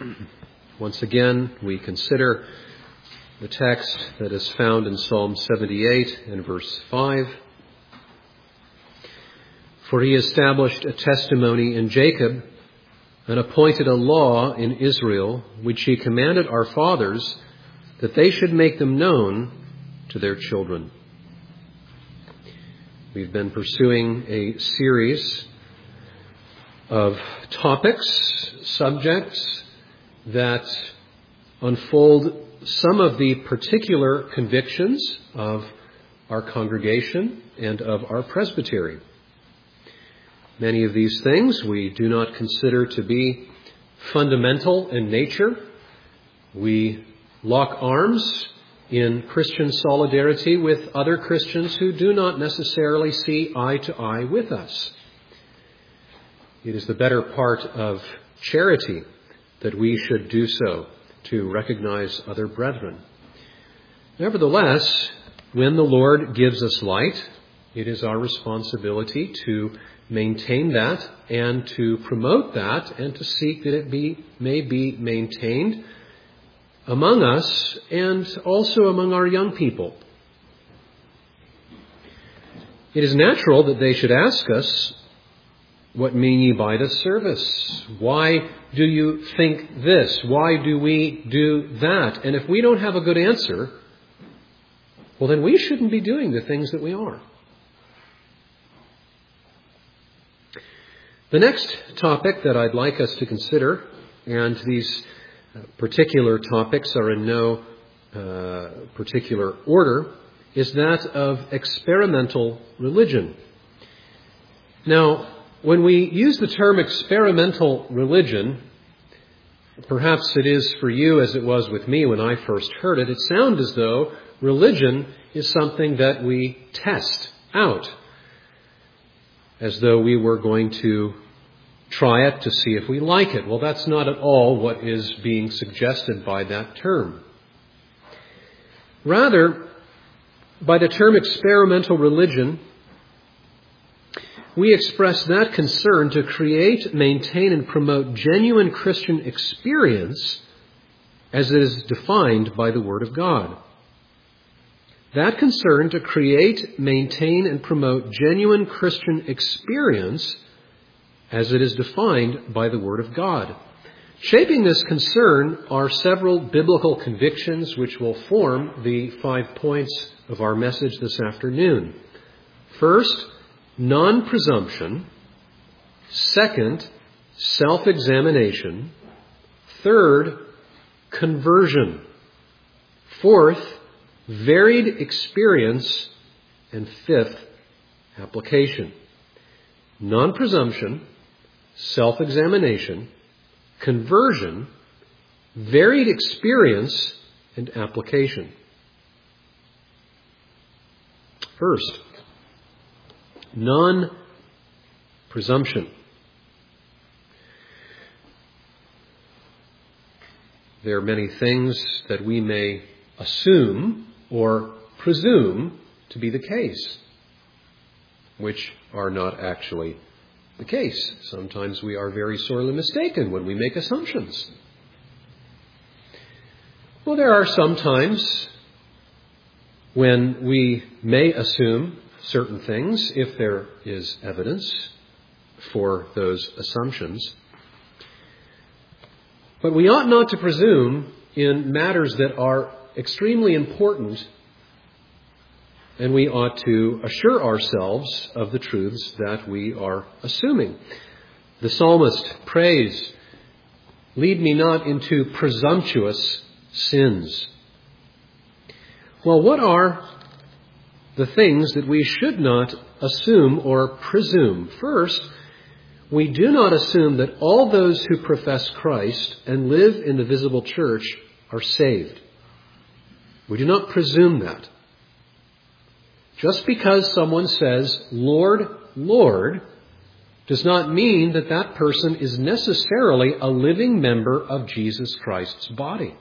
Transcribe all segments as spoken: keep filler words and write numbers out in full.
Once again, we consider the text that is found in Psalm seventy-eight and verse five. For he established a testimony in Jacob and appointed a law in Israel, which he commanded our fathers, that they should make them known to their children. We've been pursuing a series of topics, subjects that unfold some of the particular convictions of our congregation and of our presbytery. Many of these things we do not consider to be fundamental in nature. We lock arms in Christian solidarity with other Christians who do not necessarily see eye to eye with us. It is the better part of charity that we should do so, to recognize other brethren. Nevertheless, when the Lord gives us light, it is our responsibility to maintain that and to promote that and to seek that it be may be maintained among us and also among our young people. It is natural that they should ask us, "What mean ye by this service? Why do you think this? Why do we do that?" And if we don't have a good answer, well, then we shouldn't be doing the things that we are. The next topic that I'd like us to consider, and these particular topics are in no uh, particular order, is that of experimental religion. Now, when we use the term experimental religion, perhaps it is for you as it was with me when I first heard it, it sounds as though religion is something that we test out, as though we were going to try it to see if we like it. Well, that's not at all what is being suggested by that term. Rather, by the term experimental religion, we express that concern to create, maintain, and promote genuine Christian experience as it is defined by the Word of God. That concern to create, maintain, and promote genuine Christian experience as it is defined by the Word of God. Shaping this concern are several biblical convictions which will form the five points of our message this afternoon. First, non-presumption. Second, self-examination. Third, conversion. Fourth, varied experience. And fifth, application. Non-presumption, self-examination, conversion, varied experience, and application. First, non-presumption. There are many things that we may assume or presume to be the case, which are not actually the case. Sometimes we are very sorely mistaken when we make assumptions. Well, there are some times when we may assume certain things if there is evidence for those assumptions. But we ought not to presume in matters that are extremely important, and we ought to assure ourselves of the truths that we are assuming. The psalmist prays, "Lead me not into presumptuous sins." Well, what are the things that we should not assume or presume? First, we do not assume that all those who profess Christ and live in the visible church are saved. We do not presume that. Just because someone says, "Lord, Lord," does not mean that that person is necessarily a living member of Jesus Christ's body.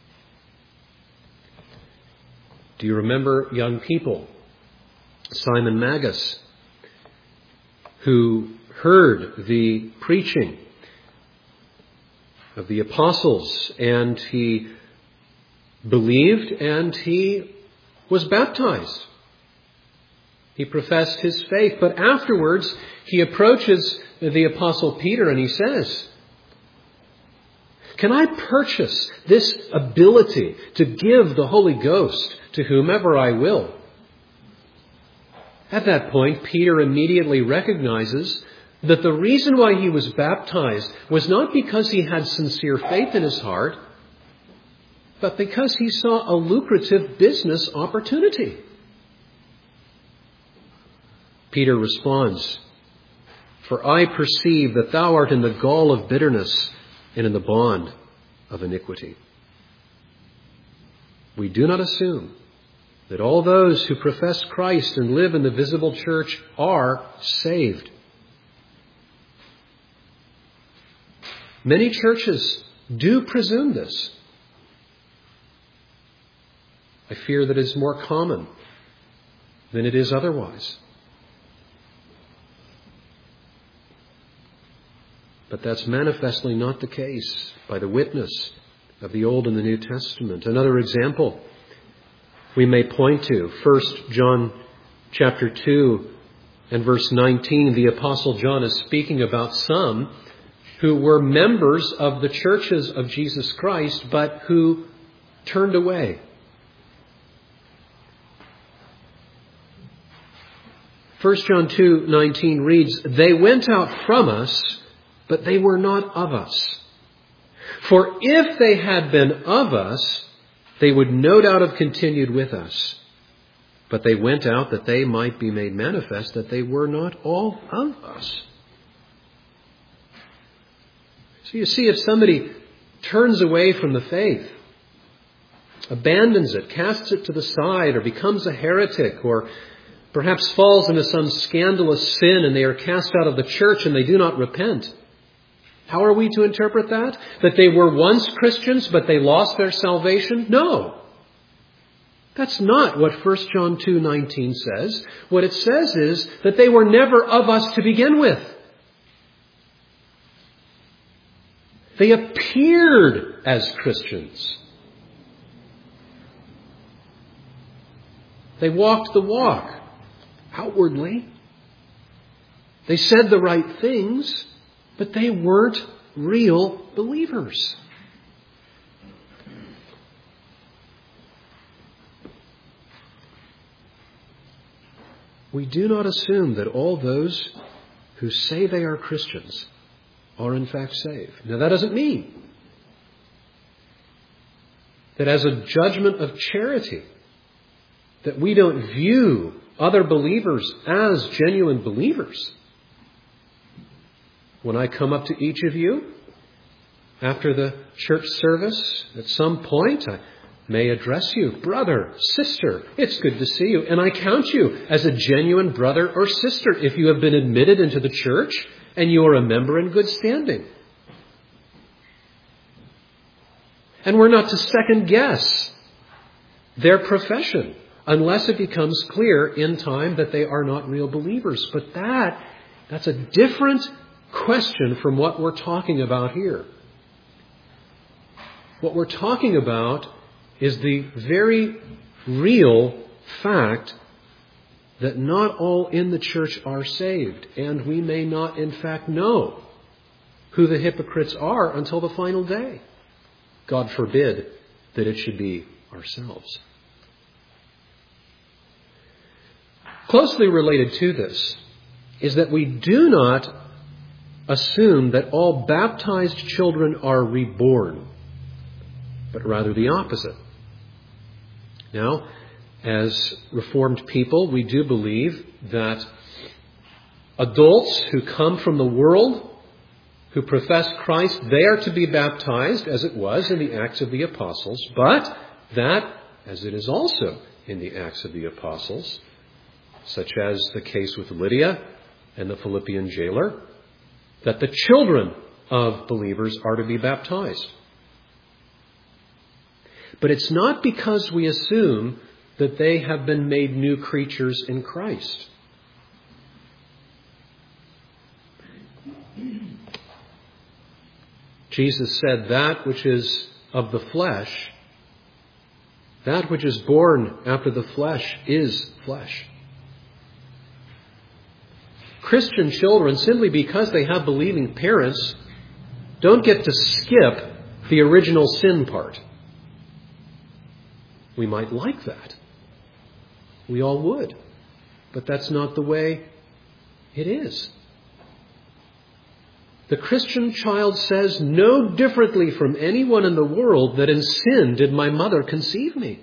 Do you remember, young people, Simon Magus, who heard the preaching of the apostles, and he believed and he was baptized. He professed his faith, but afterwards he approaches the apostle Peter and he says, "Can I purchase this ability to give the Holy Ghost to whomever I will?" At that point, Peter immediately recognizes that the reason why he was baptized was not because he had sincere faith in his heart, but because he saw a lucrative business opportunity. Peter responds, "For I perceive that thou art in the gall of bitterness and in the bond of iniquity." We do not assume that all those who profess Christ and live in the visible church are saved. Many churches do presume this. I fear that it is more common than it is otherwise. But that's manifestly not the case by the witness of the Old and the New Testament. Another example we may point to, First John chapter two and verse nineteen. The Apostle John is speaking about some who were members of the churches of Jesus Christ, but who turned away. First John two nineteen reads, "They went out from us, but they were not of us. For if they had been of us, they would no doubt have continued with us. But they went out that they might be made manifest that they were not all of us." So you see, if somebody turns away from the faith, abandons it, casts it to the side, or becomes a heretic, or perhaps falls into some scandalous sin and they are cast out of the church and they do not repent, how are we to interpret that? That they were once Christians, but they lost their salvation? No. That's not what First John two nineteen says. What it says is that they were never of us to begin with. They appeared as Christians. They walked the walk outwardly. They said the right things, but they weren't real believers. We do not assume that all those who say they are Christians are in fact saved. Now, that doesn't mean that as a judgment of charity, that we don't view other believers as genuine believers. When I come up to each of you after the church service, at some point I may address you, brother, sister, it's good to see you. And I count you as a genuine brother or sister if you have been admitted into the church and you are a member in good standing. And we're not to second guess their profession unless it becomes clear in time that they are not real believers. But that, that's a different question from what we're talking about here. What we're talking about is the very real fact that not all in the church are saved, and we may not in fact know who the hypocrites are until the final day. God forbid that it should be ourselves. Closely related to this is that we do not assume that all baptized children are reborn, but rather the opposite. Now, as Reformed people, we do believe that adults who come from the world, who profess Christ, they are to be baptized, as it was in the Acts of the Apostles, but that, as it is also in the Acts of the Apostles, such as the case with Lydia and the Philippian jailer, that the children of believers are to be baptized. But it's not because we assume that they have been made new creatures in Christ. Jesus said, that which is of the flesh, that which is born after the flesh is flesh. Christian children, simply because they have believing parents, don't get to skip the original sin part. We might like that. We all would. But that's not the way it is. The Christian child says no differently from anyone in the world that in sin did my mother conceive me.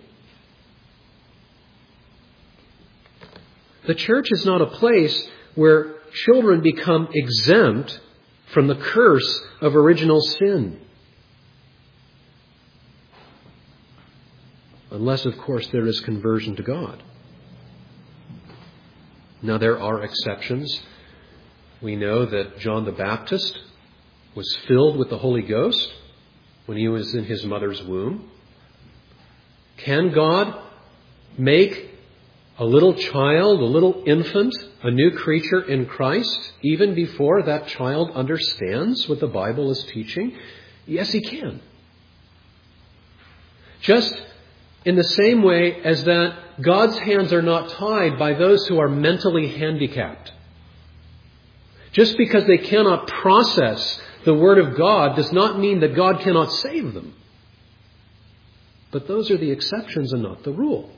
The church is not a place where children become exempt from the curse of original sin. Unless, of course, there is conversion to God. Now, there are exceptions. We know that John the Baptist was filled with the Holy Ghost when he was in his mother's womb. Can God make a little child, a little infant, a new creature in Christ, even before that child understands what the Bible is teaching? Yes, he can. Just in the same way as that God's hands are not tied by those who are mentally handicapped. Just because they cannot process the Word of God does not mean that God cannot save them. But those are the exceptions and not the rule.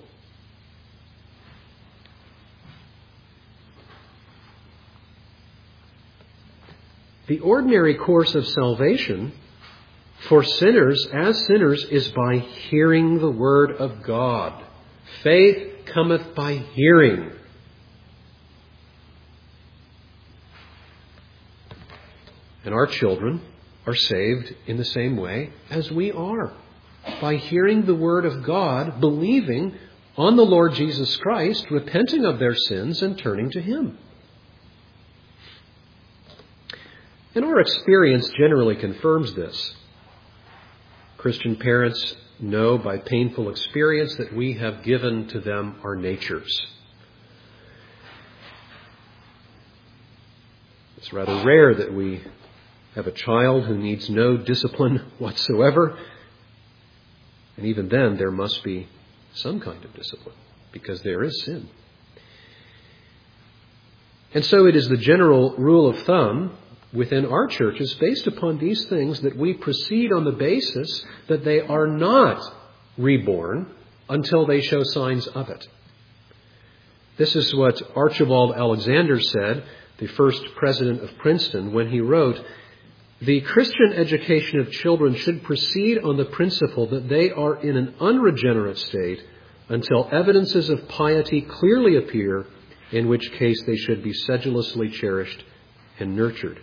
The ordinary course of salvation for sinners, as sinners, is by hearing the Word of God. Faith cometh by hearing. And our children are saved in the same way as we are. By hearing the Word of God, believing on the Lord Jesus Christ, repenting of their sins and turning to Him. And our experience generally confirms this. Christian parents know by painful experience that we have given to them our natures. It's rather rare that we have a child who needs no discipline whatsoever. And even then, there must be some kind of discipline, because there is sin. And so it is the general rule of thumb within our churches, based upon these things, that we proceed on the basis that they are not reborn until they show signs of it. This is what Archibald Alexander said, the first president of Princeton, when he wrote, "The Christian education of children should proceed on the principle that they are in an unregenerate state until evidences of piety clearly appear, in which case they should be sedulously cherished and nurtured."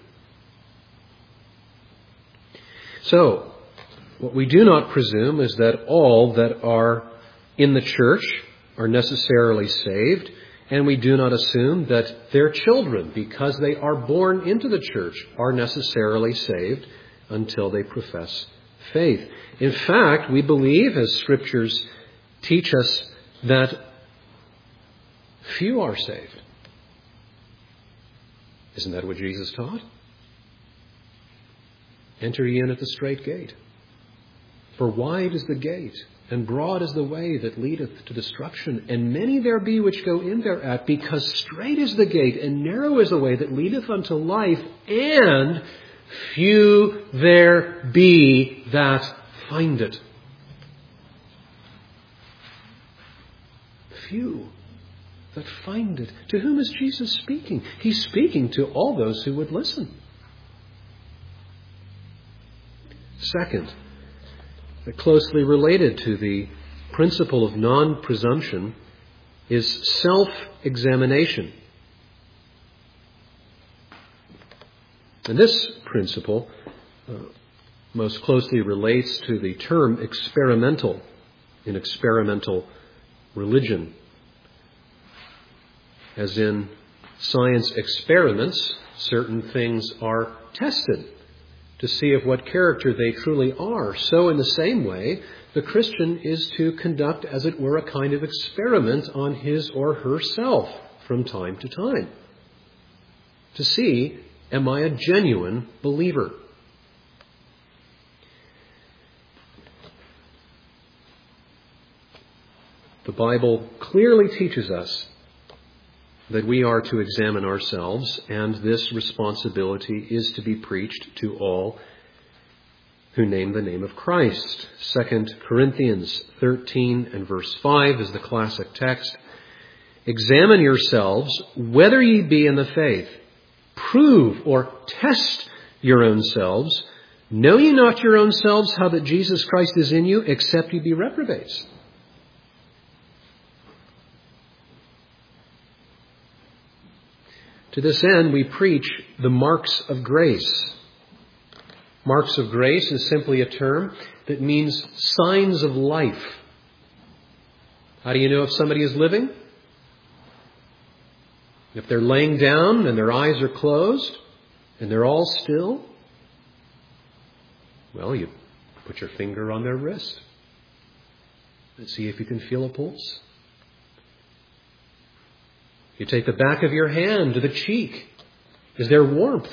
So, what we do not presume is that all that are in the church are necessarily saved, and we do not assume that their children, because they are born into the church, are necessarily saved until they profess faith. In fact, we believe, as Scriptures teach us, that few are saved. Isn't that what Jesus taught? Enter ye in at the strait gate. For wide is the gate, and broad is the way that leadeth to destruction, and many there be which go in thereat, because strait is the gate, and narrow is the way that leadeth unto life, and few there be that find it. Few that find it. To whom is Jesus speaking? He's speaking to all those who would listen. Second, closely related to the principle of non-presumption is self-examination. And this principle uh, most closely relates to the term experimental in experimental religion. As in science experiments, certain things are tested to see of what character they truly are. So in the same way, the Christian is to conduct, as it were, a kind of experiment on his or herself from time to time, to see, am I a genuine believer? Bible clearly teaches us that we are to examine ourselves, and this responsibility is to be preached to all who name the name of Christ. Second Corinthians thirteen and verse five is the classic text. Examine yourselves whether ye be in the faith. Prove or test your own selves. Know ye not your own selves how that Jesus Christ is in you, except ye be reprobates? To this end, we preach the marks of grace. Marks of grace is simply a term that means signs of life. How do you know if somebody is living? If they're laying down and their eyes are closed and they're all still, well, you put your finger on their wrist and see if you can feel a pulse. You take the back of your hand to the cheek. Is there warmth?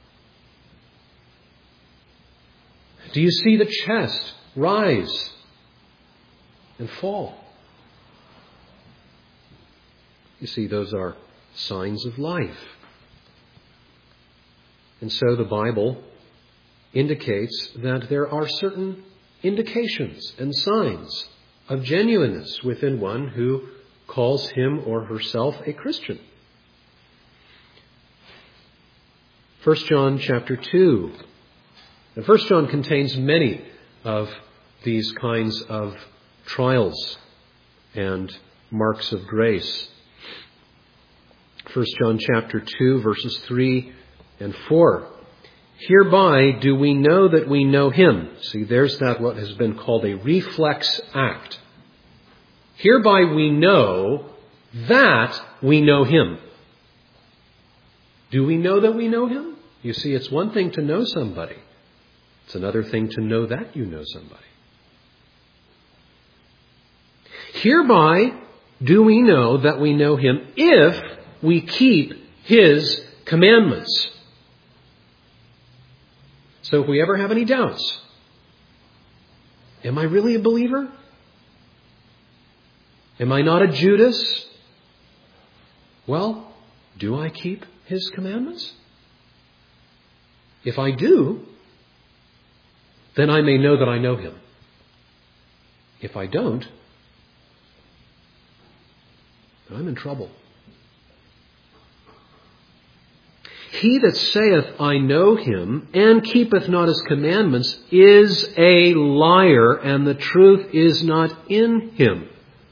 Do you see the chest rise and fall? You see, those are signs of life. And so the Bible indicates that there are certain indications and signs of genuineness within one who calls him or herself a Christian. First John chapter two. And First John contains many of these kinds of trials and marks of grace. First John chapter two, verses three and four. Hereby do we know that we know him. See, there's that what has been called a reflex act. Hereby we know that we know him. Do we know that we know him? You see, it's one thing to know somebody. It's another thing to know that you know somebody. Hereby do we know that we know him if we keep his commandments. So if we ever have any doubts, am I really a believer? Am I not a Judas? Well, do I keep his commandments? If I do, then I may know that I know him. If I don't, I'm in trouble. He that saith, I know him, and keepeth not his commandments, is a liar, and the truth is not in him.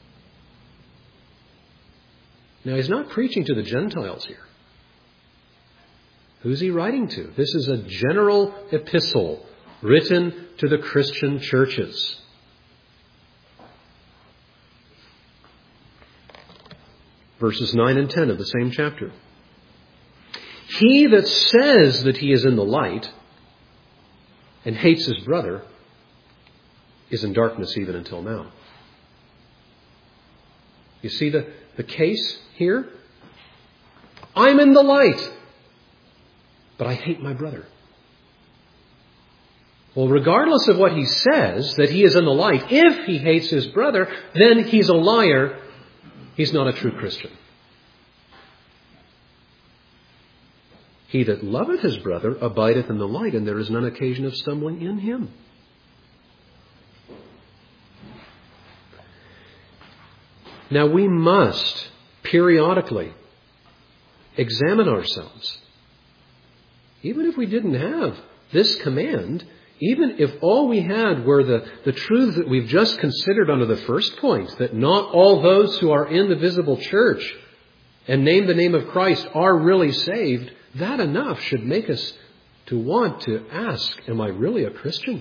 Now, he's not preaching to the Gentiles here. Who's he writing to? This is a general epistle written to the Christian churches. Verses nine and ten of the same chapter. He that says that he is in the light and hates his brother is in darkness even until now. You see the, the case here? I'm in the light, but I hate my brother. Well, regardless of what he says, that he is in the light, if he hates his brother, then he's a liar. He's not a true Christian. He that loveth his brother abideth in the light, and there is none occasion of stumbling in him. Now we must periodically examine ourselves. Even if we didn't have this command, even if all we had were the, the truths that we've just considered under the first point, that not all those who are in the visible church and name the name of Christ are really saved, that enough should make us to want to ask, am I really a Christian?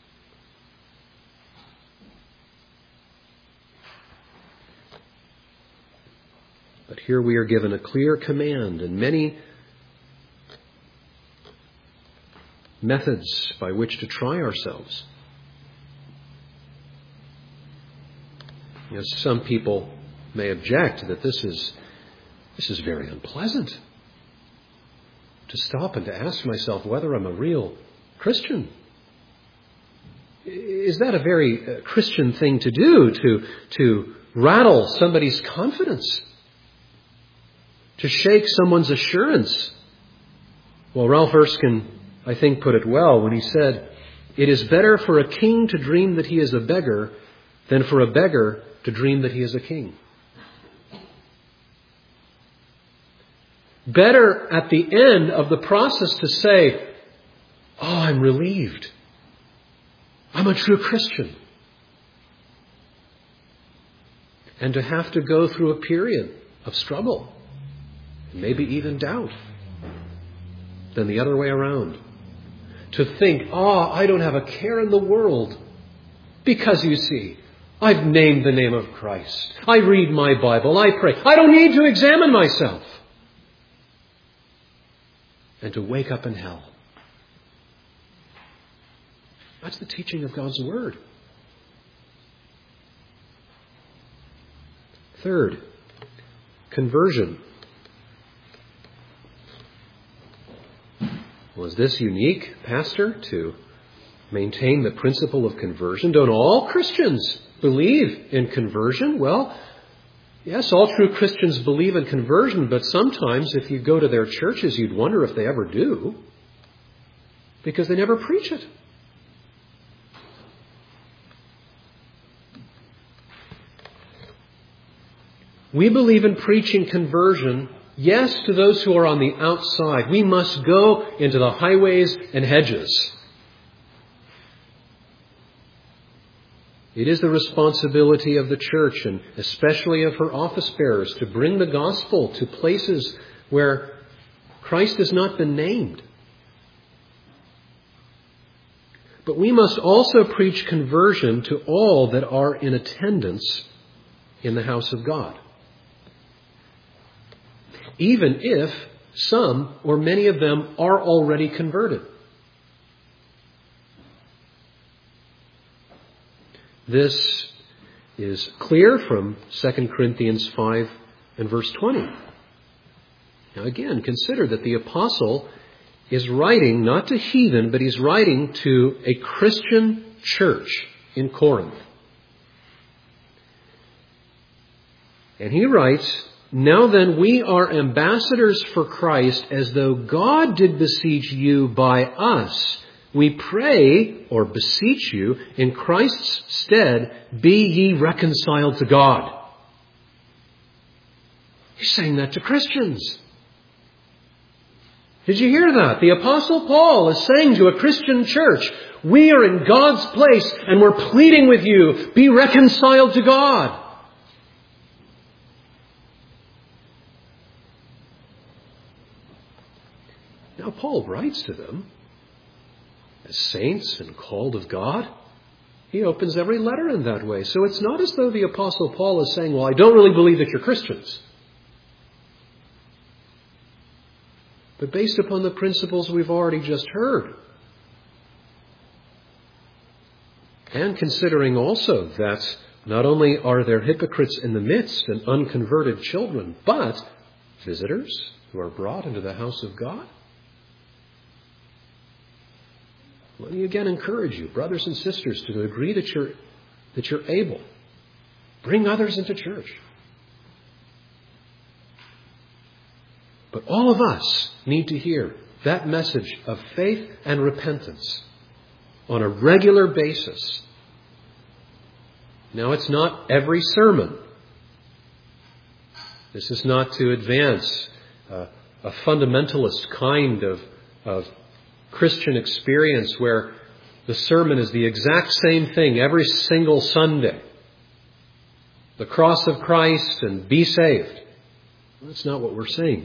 But here we are given a clear command and many methods by which to try ourselves. You know, some people may object that this is this is very unpleasant. To stop and to ask myself whether I'm a real Christian. Is that a very Christian thing to do, to, to rattle somebody's confidence, to shake someone's assurance. Well, Ralph Erskine, I think, put it well when he said, "It is better for a king to dream that he is a beggar than for a beggar to dream that he is a king." Better at the end of the process to say, "Oh, I'm relieved. I'm a true Christian." And to have to go through a period of struggle, maybe even doubt, than the other way around. To think, "Oh, I don't have a care in the world. Because, you see, I've named the name of Christ. I read my Bible. I pray. I don't need to examine myself." And to wake up in hell. That's the teaching of God's Word. Third, conversion. Well, is this unique, Pastor, to maintain the principle of conversion? Don't all Christians believe in conversion? Well, yes, all true Christians believe in conversion, but sometimes if you go to their churches, you'd wonder if they ever do, because they never preach it. We believe in preaching conversion, yes, to those who are on the outside. We must go into the highways and hedges. It is the responsibility of the church, and especially of her office bearers, to bring the gospel to places where Christ has not been named. But we must also preach conversion to all that are in attendance in the house of God, even if some or many of them are already converted. This is clear from Second Corinthians five and verse twenty. Now again, consider that the apostle is writing not to heathen, but he's writing to a Christian church in Corinth. And he writes, "Now then, we are ambassadors for Christ, as though God did beseech you by us. We pray, or beseech you, in Christ's stead, be ye reconciled to God." He's saying that to Christians. Did you hear that? The Apostle Paul is saying to a Christian church, we are in God's place and we're pleading with you, be reconciled to God. Now Paul writes to them as saints and called of God. He opens every letter in that way. So it's not as though the Apostle Paul is saying, well, I don't really believe that you're Christians. But based upon the principles we've already just heard. And considering also that not only are there hypocrites in the midst and unconverted children, but visitors who are brought into the house of God. Let me again encourage you, brothers and sisters, to the degree that you're, that you're able, bring others into church. But all of us need to hear that message of faith and repentance on a regular basis. Now, it's not every sermon. This is not to advance uh, a fundamentalist kind of, of Christian experience where the sermon is the exact same thing every single Sunday. The cross of Christ and be saved. That's not what we're saying.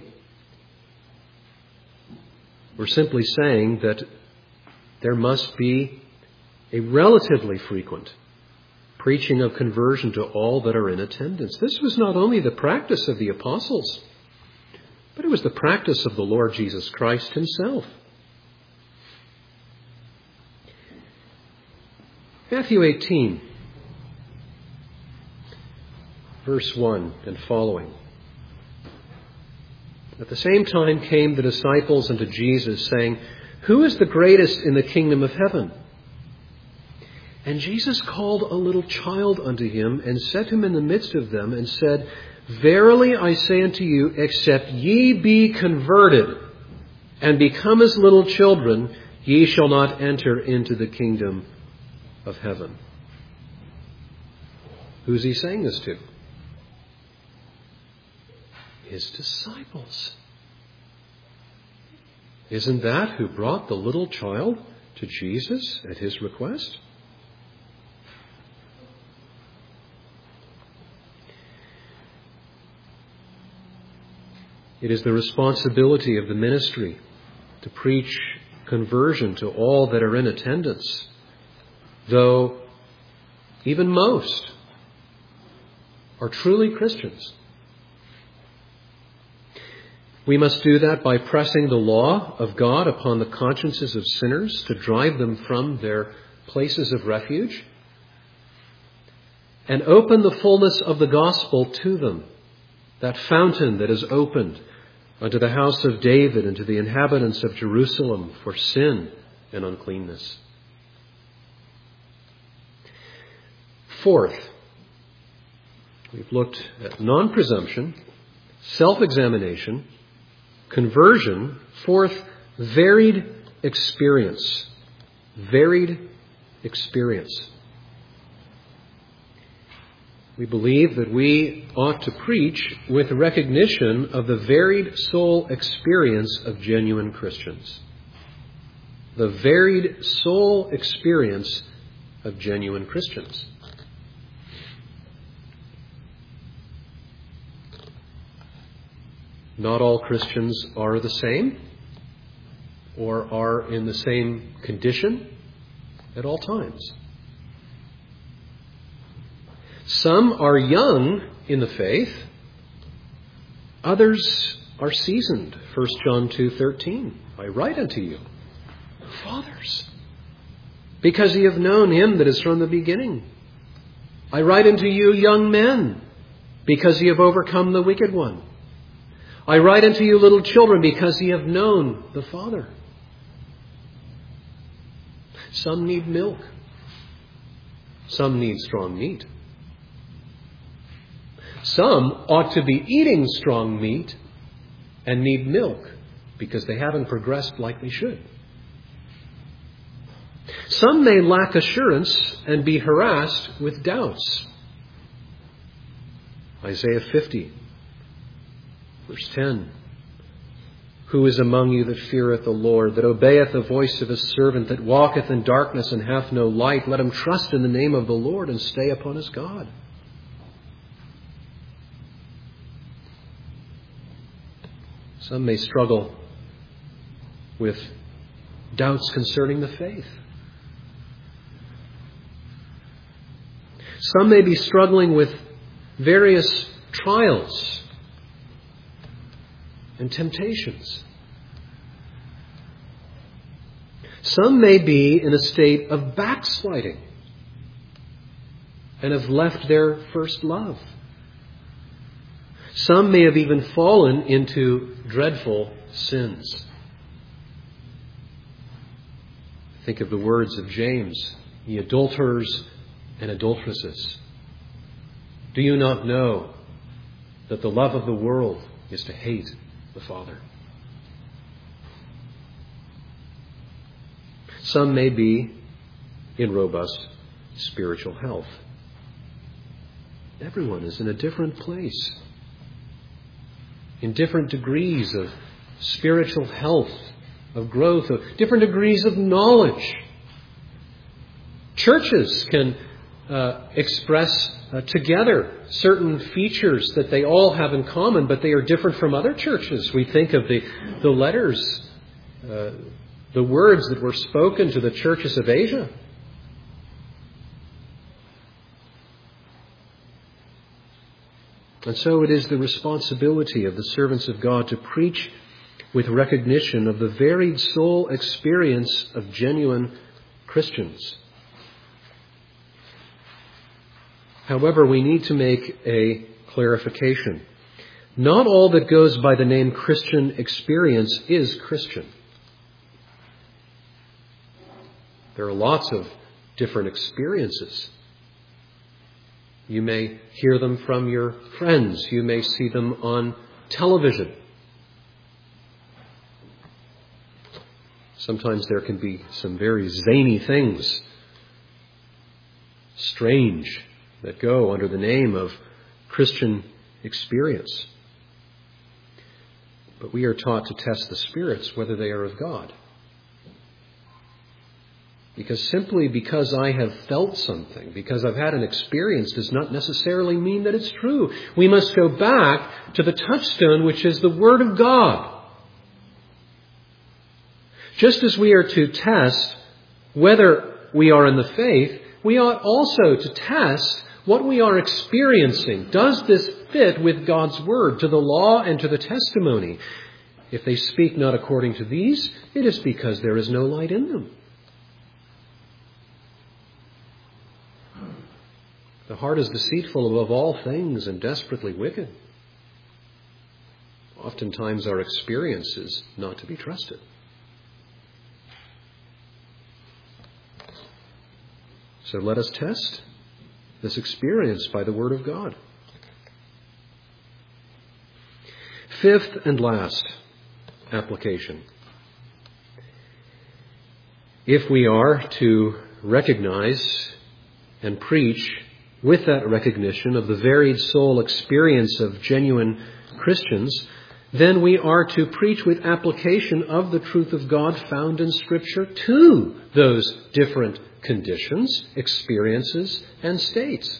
We're simply saying that there must be a relatively frequent preaching of conversion to all that are in attendance. This was not only the practice of the apostles, but it was the practice of the Lord Jesus Christ himself. Matthew eighteen, verse one and following. At the same time came the disciples unto Jesus, saying, who is the greatest in the kingdom of heaven? And Jesus called a little child unto him, and set him in the midst of them, and said, Verily I say unto you, except ye be converted, and become as little children, ye shall not enter into the kingdom of heaven. Who's he saying this to? His disciples. Isn't that who brought the little child to Jesus at his request? It is the responsibility of the ministry to preach conversion to all that are in attendance, though even most are truly Christians. We must do that by pressing the law of God upon the consciences of sinners to drive them from their places of refuge and open the fullness of the gospel to them, that fountain that is opened unto the house of David and to the inhabitants of Jerusalem for sin and uncleanness. Fourth, we've looked at non-presumption, self-examination, conversion. Fourth, varied experience. Varied experience. We believe that we ought to preach with recognition of the varied soul experience of genuine Christians. The varied soul experience of genuine Christians. Not all Christians are the same or are in the same condition at all times. Some are young in the faith. Others are seasoned. First John two thirteen. I write unto you, fathers, because ye have known him that is from the beginning. I write unto you, young men, because ye have overcome the wicked one. I write unto you, little children, because ye have known the Father. Some need milk. Some need strong meat. Some ought to be eating strong meat and need milk because they haven't progressed like they should. Some may lack assurance and be harassed with doubts. Isaiah fifty, verse ten. Who is among you that feareth the Lord, that obeyeth the voice of his servant, that walketh in darkness and hath no light? Let him trust in the name of the Lord and stay upon his God. Some may struggle with doubts concerning the faith. Some may be struggling with various trials and temptations. Some may be in a state of backsliding and have left their first love. Some may have even fallen into dreadful sins. Think of the words of James, ye adulterers and adulteresses. Do you not know that the love of the world is to hate the Father? Some may be in robust spiritual health. Everyone is in a different place, in different degrees of spiritual health, of growth, of different degrees of knowledge. Churches can uh, express uh, together certain features that they all have in common, but they are different from other churches. We think of the, the letters, uh, the words that were spoken to the churches of Asia. And so it is the responsibility of the servants of God to preach with recognition of the varied soul experience of genuine Christians. However, we need to make a clarification. Not all that goes by the name Christian experience is Christian. There are lots of different experiences. You may hear them from your friends. You may see them on television. Sometimes there can be some very zany things, strange, that go under the name of Christian experience. But we are taught to test the spirits, whether they are of God. Because simply because I have felt something, because I've had an experience, does not necessarily mean that it's true. We must go back to the touchstone, which is the Word of God. Just as we are to test whether we are in the faith, we ought also to test what we are experiencing. Does this fit with God's Word, to the law and to the testimony? If they speak not according to these, it is because there is no light in them. The heart is deceitful above all things and desperately wicked. Oftentimes our experience is not to be trusted. So let us test this experience by the Word of God. Fifth and last application. If we are to recognize and preach with that recognition of the varied soul experience of genuine Christians, then we are to preach with application of the truth of God found in Scripture to those different conditions, experiences, and states.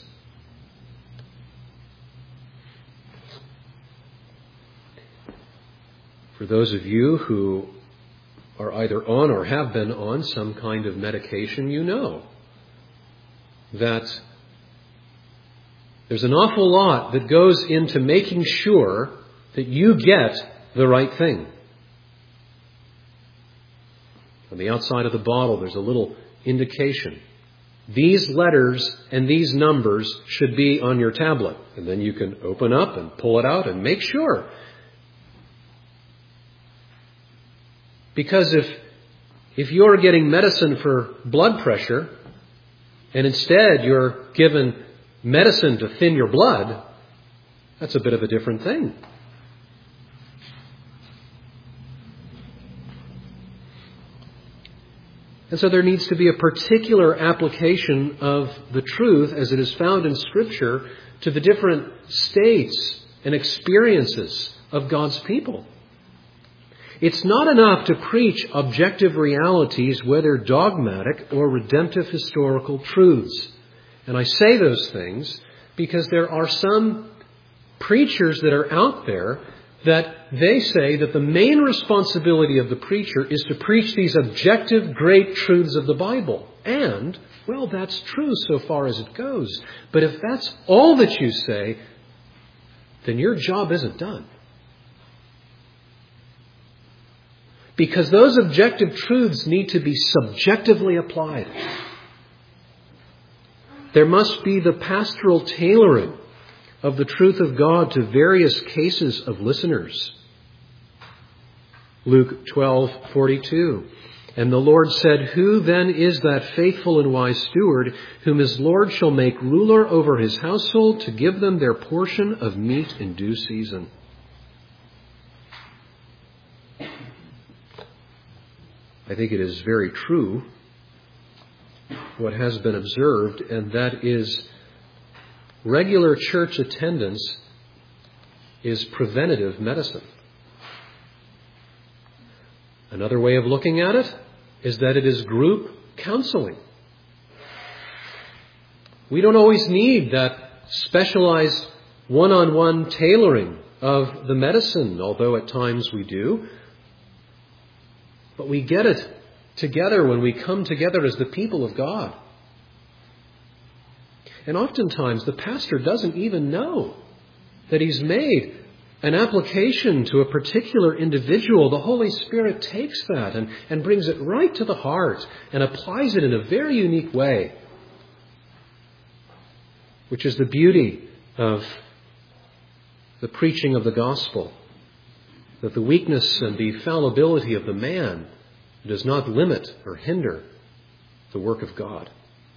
For those of you who are either on or have been on some kind of medication, you know that there's an awful lot that goes into making sure that you get the right thing. On the outside of the bottle, there's a little indication. These letters and these numbers should be on your tablet. And then you can open up and pull it out and make sure. Because if, if you're getting medicine for blood pressure, and instead you're given medicine to thin your blood, that's a bit of a different thing. And so there needs to be a particular application of the truth as it is found in Scripture to the different states and experiences of God's people. It's not enough to preach objective realities, whether dogmatic or redemptive historical truths. And I say those things because there are some preachers that are out there that they say that the main responsibility of the preacher is to preach these objective great truths of the Bible. And, well, that's true so far as it goes. But if that's all that you say, then your job isn't done. Because those objective truths need to be subjectively applied. There must be the pastoral tailoring of the truth of God to various cases of listeners. Luke twelve forty-two. And the Lord said, "Who then is that faithful and wise steward, whom his Lord shall make ruler over his household, to give them their portion of meat in due season?" I think it is very true what has been observed, and that is regular church attendance is preventative medicine. Another way of looking at it is that it is group counseling. We don't always need that specialized one-on-one tailoring of the medicine, although at times we do. But we get it together when we come together as the people of God. And oftentimes the pastor doesn't even know that he's made an application to a particular individual. The Holy Spirit takes that and, and brings it right to the heart and applies it in a very unique way, which is the beauty of the preaching of the gospel, that the weakness and the fallibility of the man does not limit or hinder the work of God.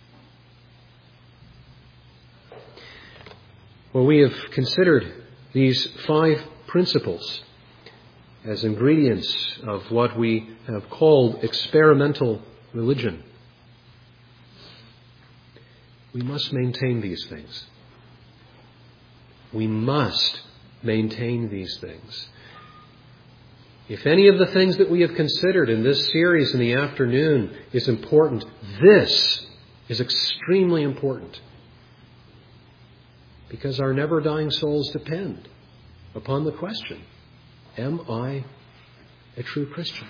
Well, we have considered these five principles as ingredients of what we have called experimental religion. We must maintain these things. We must maintain these things. If any of the things that we have considered in this series in the afternoon is important, this is extremely important. Because our never-dying souls depend upon the question, am I a true Christian?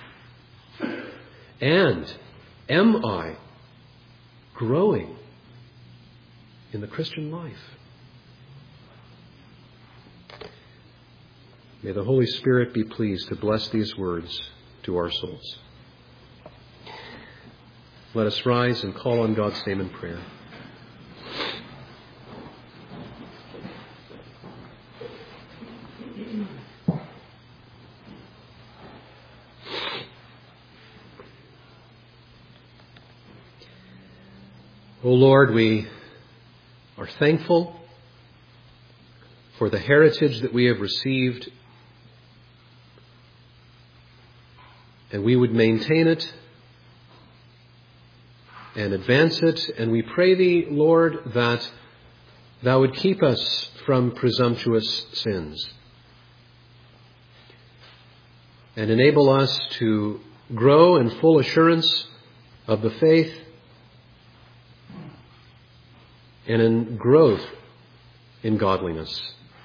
And am I growing in the Christian life? May the Holy Spirit be pleased to bless these words to our souls. Let us rise and call on God's name in prayer. O Lord, we are thankful for the heritage that we have received, and we would maintain it and advance it. And we pray Thee, Lord, that Thou would keep us from presumptuous sins and enable us to grow in full assurance of the faith and in growth in godliness.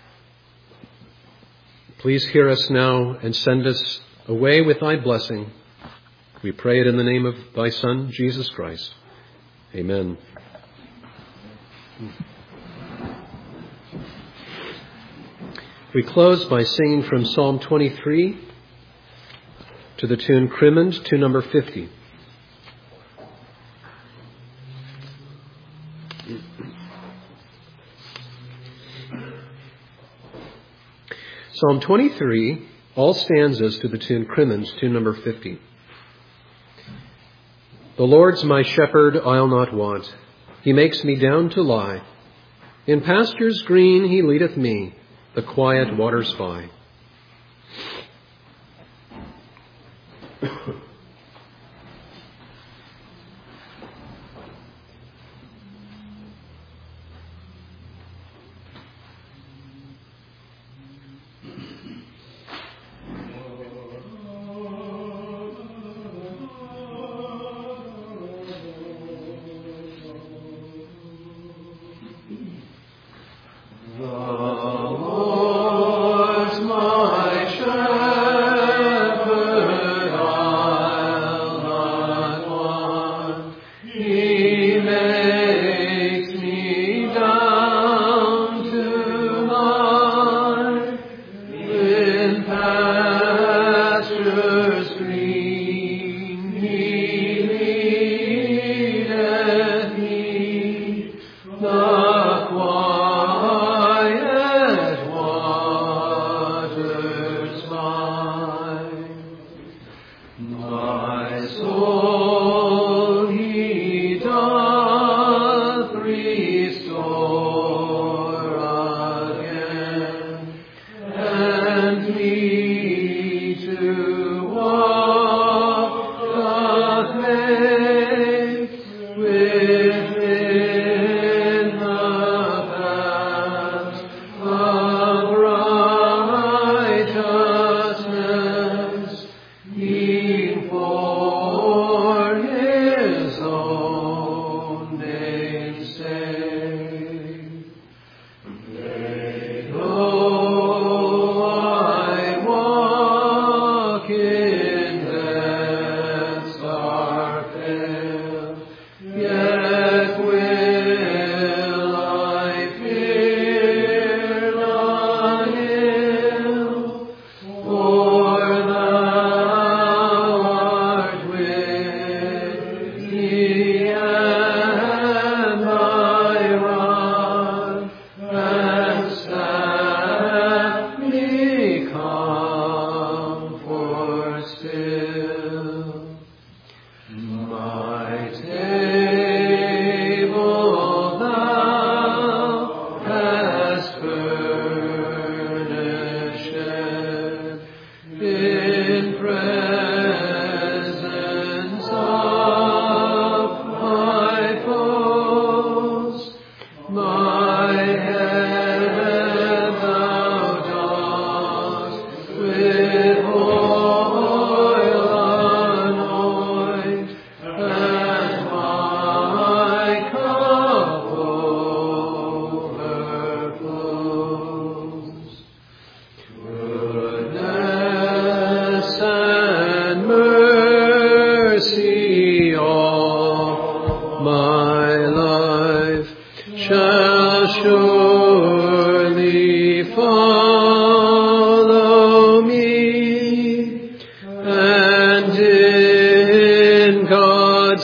Please hear us now and send us away with Thy blessing. We pray it in the name of Thy Son, Jesus Christ. Amen. We close by singing from Psalm twenty-three to the tune Crimond, tune number fifty. Psalm twenty-three, all stanzas to the tune Crimond, tune number fifty. The Lord's my shepherd, I'll not want. He makes me down to lie. In pastures green he leadeth me, the quiet waters by. Lord, my shepherd, I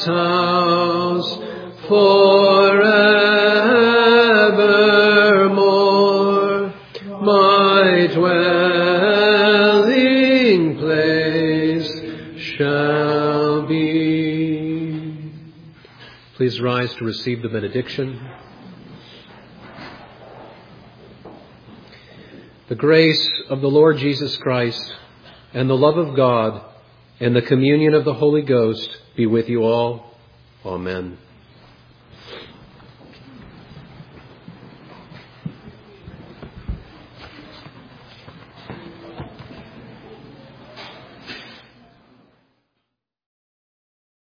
house forevermore, my dwelling place shall be. Please rise to receive the benediction. The grace of the Lord Jesus Christ and the love of God and the communion of the Holy Ghost be with you all. Amen.